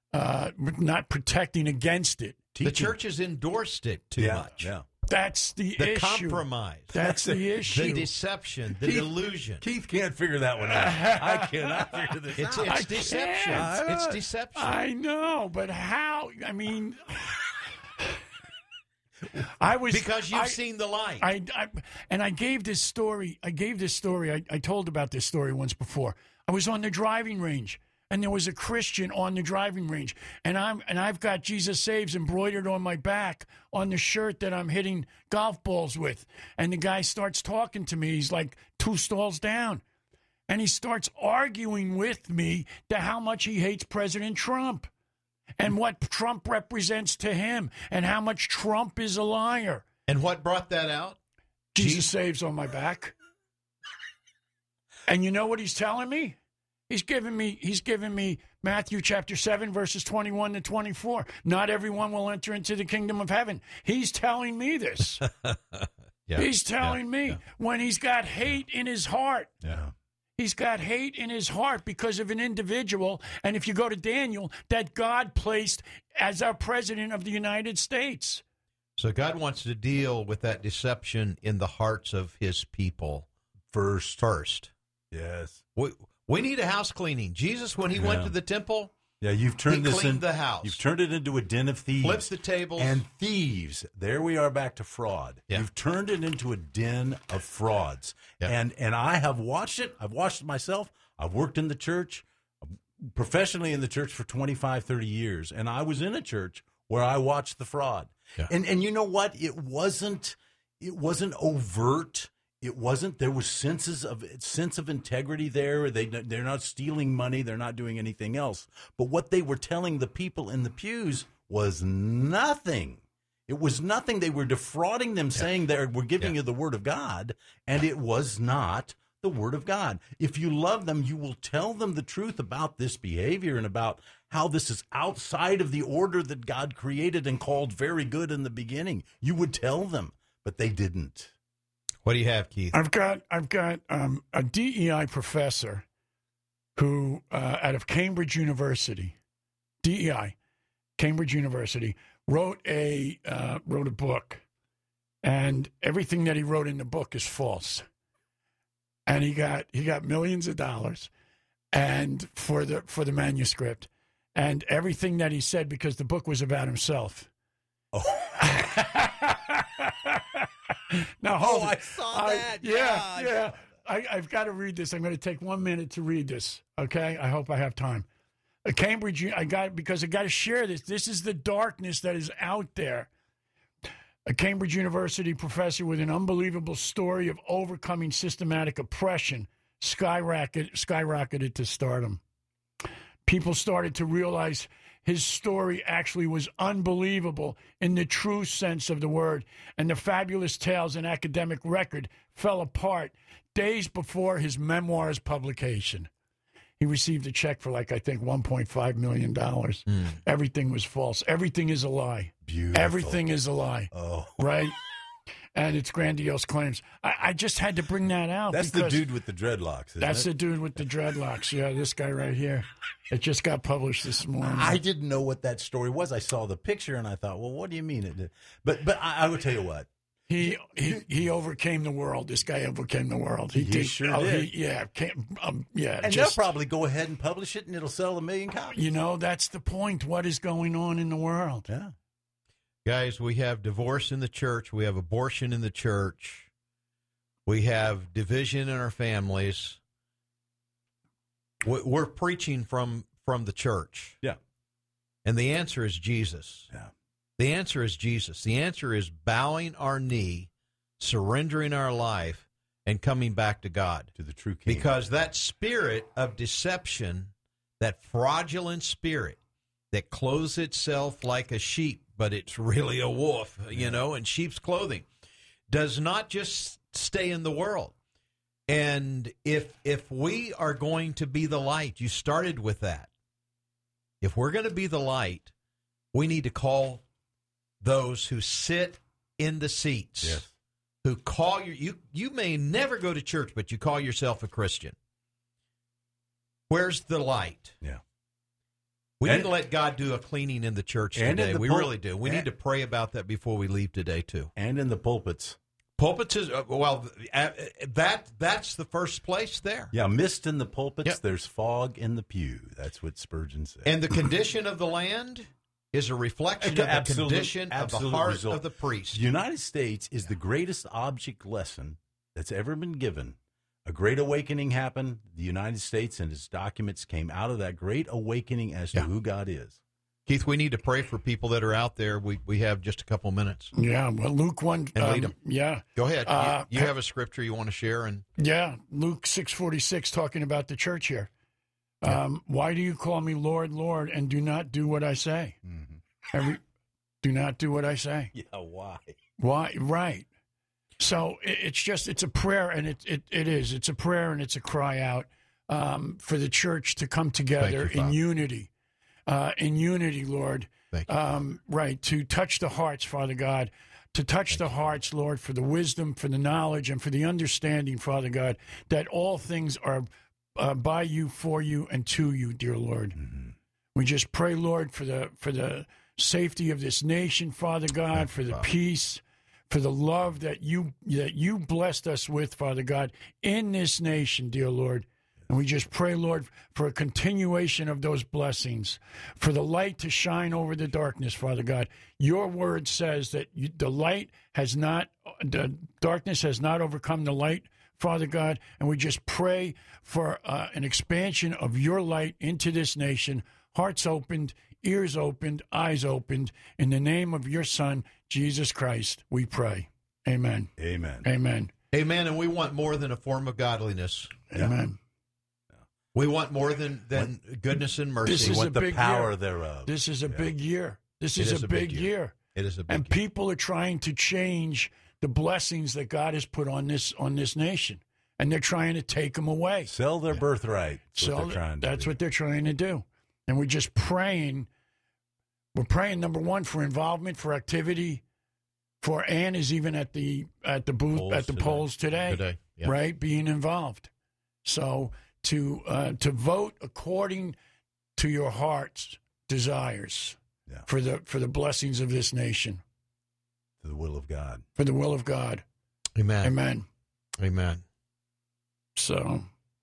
against it. The church has endorsed it too much. Yeah. That's the The issue. compromise. That's the issue. The deception. The delusion. Keith can't figure that one out. I cannot figure this out. It's deception. It's deception. I know, but how? I mean, I was because you've seen the light. I gave this story. I told about this story once before. I was on the driving range, and there was a Christian on the driving range, and I've got Jesus Saves embroidered on my back on the shirt that I'm hitting golf balls with. And the guy starts talking to me. He's like 2 stalls down, and he starts arguing with me to how much he hates President Trump and what Trump represents to him and how much Trump is a liar. And what brought that out? Jesus Saves on my back. And you know what he's telling me? He's giving me Matthew chapter 7, verses 21 to 24. Not everyone will enter into the kingdom of heaven. He's telling me this. He's telling me when he's got hate in his heart. Yeah. He's got hate in his heart because of an individual, and if you go to Daniel, that God placed as our president of the United States. So God wants to deal with that deception in the hearts of his people first. Yes. We need a house cleaning. Jesus, when he went to the temple, you've turned he cleaned the house. You've turned it into a den of thieves. Flips the tables. And thieves. There we are back to fraud. Yeah. You've turned it into a den of frauds. Yeah. And I have watched it. I've watched it myself. I've worked in the church, professionally in the church for 25, 30 years. And I was in a church where I watched the fraud. Yeah. And you know what? It wasn't overt. It wasn't. There was sense of integrity there. They're not stealing money. They're not doing anything else. But what they were telling the people in the pews was nothing. It was nothing. They were defrauding them, saying we're giving you the word of God, and it was not the word of God. If you love them, you will tell them the truth about this behavior and about how this is outside of the order that God created and called very good in the beginning. You would tell them, but they didn't. What do you have, Keith? I've got a DEI professor who out of Cambridge University, DEI, Cambridge University, wrote a book, and everything that he wrote in the book is false. And he got millions of dollars, and for the manuscript, and everything that he said, because the book was about himself. Oh. Now, hold it. I saw that. Yeah. I've got to read this. I'm going to take 1 minute to read this. Okay, I hope I have time. Cambridge, I got to share this. This is the darkness that is out there. A Cambridge University professor with an unbelievable story of overcoming systematic oppression skyrocketed to stardom. People started to realize his story actually was unbelievable in the true sense of the word, and the fabulous tales and academic record fell apart days before his memoir's publication. He received a check for, I think, $1.5 million. Everything was false. Everything is a lie. Beautiful. Everything is a lie. Oh. Right? And it's grandiose claims. I just had to bring that out. That's the dude with the dreadlocks, isn't That's it? the dude with the dreadlocks. Yeah, this guy right here. It just got published this morning. I didn't know what that story was. I saw the picture and I thought, well, what do you mean it did? But I will tell you what. He overcame the world. This guy overcame the world. He sure did. And they'll probably go ahead and publish it, and it'll sell 1 million copies. You know, that's the point. What is going on in the world? Yeah. Guys, we have divorce in the church. We have abortion in the church. We have division in our families. We're preaching from from the church? Yeah. And the answer is Jesus. Yeah. The answer is Jesus. The answer is bowing our knee, surrendering our life, and coming back to God. To the true King. Because that spirit of deception, that fraudulent spirit that clothes itself like a sheep, but it's really a wolf, in sheep's clothing, does not just stay in the world. And if we are going to be the light, you started with that. If we're going to be the light, we need to call those who sit in the seats, Yes. who call you may never go to church, but you call yourself a Christian. Where's the light? Yeah. We need to let God do a cleaning in the church today. We really do. We need to pray about that before we leave today, too. And in the pulpits. Pulpits is, that's the first place there. Yeah, mist in the pulpits, Yep. there's fog in the pew. That's what Spurgeon said. And the condition of the land is a reflection of the condition of the heart of the priest. The United States is the greatest object lesson that's ever been given. A great awakening happened. The United States and its documents came out of that great awakening as to who God is. Keith, we need to pray for people that are out there. We have just a couple minutes. Yeah, well, Luke 1. And lead 'em. Yeah. Go ahead. You have a scripture you want to share? Yeah, Luke 6:46, talking about the church here. Why do you call me Lord, Lord, and do not do what I say? Mm-hmm. Do not do what I say. Yeah, why? Why? Right. So it's a prayer, and it's a prayer, and it's a cry out for the church to come together in unity. In unity, Lord, right, to touch the hearts, Father God, to touch the hearts, Lord, for the wisdom, for the knowledge, and for the understanding, Father God, that all things are by you, for you, and to you, dear Lord. Mm-hmm. We just pray, Lord, for the safety of this nation, Father God, for the peace, for the love that you blessed us with, Father God, in this nation, dear Lord. And we just pray, Lord, for a continuation of those blessings, for the light to shine over the darkness, Father God. Your word says that the darkness has not overcome the light, Father God. And we just pray for an expansion of your light into this nation, hearts opened, ears opened, eyes opened. In the name of your Son, Jesus Christ, we pray. Amen. Amen. Amen. Amen. And we want more than a form of godliness. Amen. We want more than goodness and mercy. This is We want a the big power year. thereof. This is a big year. This is a big year. It is a big and year. people are trying to change the blessings that God has put on this nation, and they're trying to take them away. Sell their birthright. That's what they're trying to do. And we're just praying. We're praying, number one, for involvement, for activity. For Ann is even at the booth at the polls today. Yeah. Right, being involved. So to vote according to your heart's desires for the blessings of this nation. To the will of God. For the will of God. Amen. Amen. Amen. So,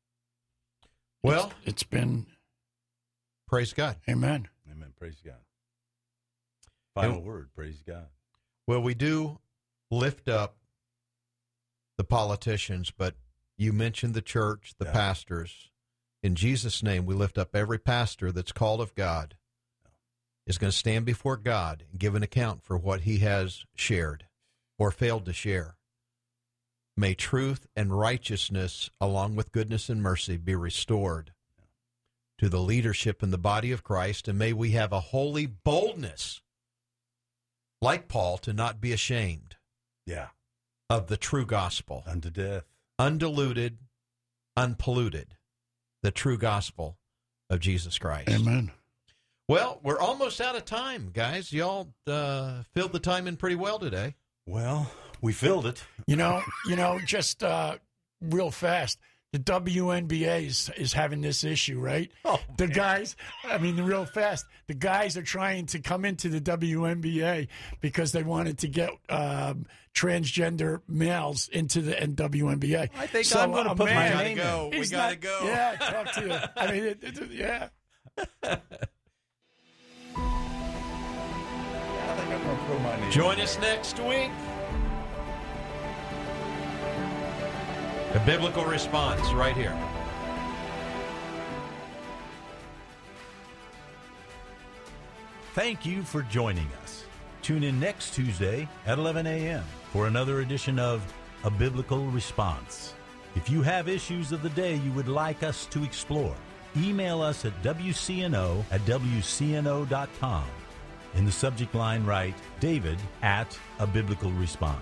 well, it's been. Praise God. Amen. Amen. Praise God. Final word. Praise God. Well, we do lift up the politicians, but you mentioned the church, the pastors. In Jesus' name, we lift up every pastor that's called of God, is going to stand before God and give an account for what he has shared or failed to share. May truth and righteousness, along with goodness and mercy, be restored to the leadership in the body of Christ, and may we have a holy boldness, like Paul, to not be ashamed of the true gospel. Unto death. Undiluted, unpolluted, the true gospel of Jesus Christ. Amen. Well, we're almost out of time, guys. Y'all filled the time in pretty well today. Well, we filled it. Just real fast. The WNBA is having this issue, right? Oh, the guys, real fast. The guys are trying to come into the WNBA because they wanted to get transgender males into the WNBA. I think I'm going to put my name in. We got to go. Yeah, talk to you. Yeah. I think I'm going to put my name in. Join us next week. A biblical response right here. Thank you for joining us. Tune in next Tuesday at 11 a.m. for another edition of A Biblical Response. If you have issues of the day you would like us to explore, email us at wcno@wcno.com. In the subject line, write David at A Biblical Response.